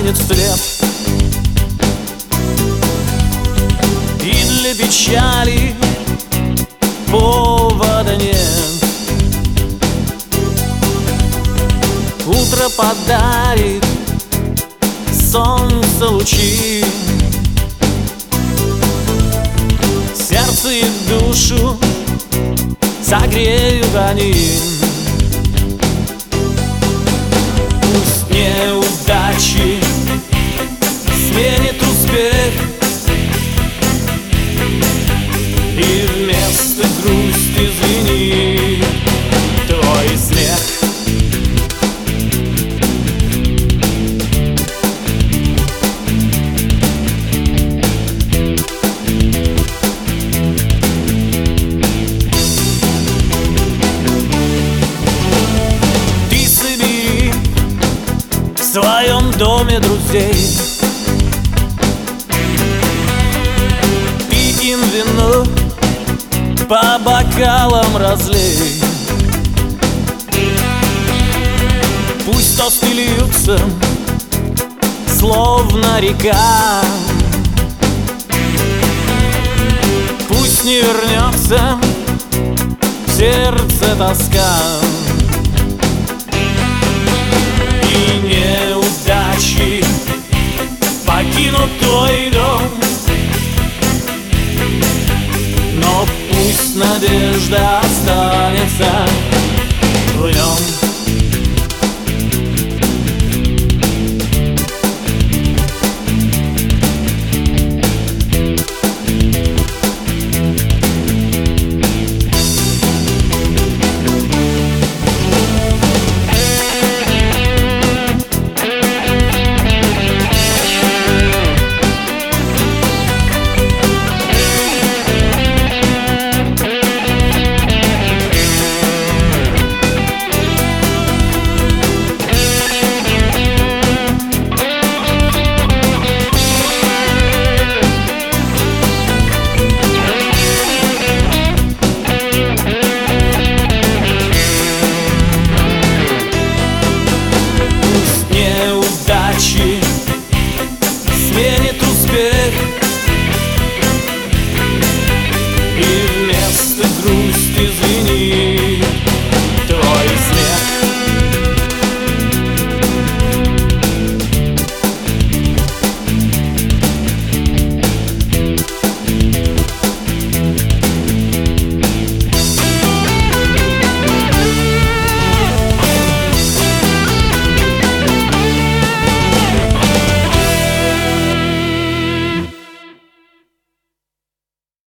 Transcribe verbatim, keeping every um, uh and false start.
заменит след. И для печали повода нет. Утро подарит солнце лучи, сердце и душу согреют они. Пусть неудачи сменит успех, и вместо грусти звенит твой смех. В своем доме друзей пей им вино, по бокалам разлей. Пусть тосты льются, словно река, пусть не вернется в сердце тоска. И неудачи покинут твой дом, но пусть надежда останется.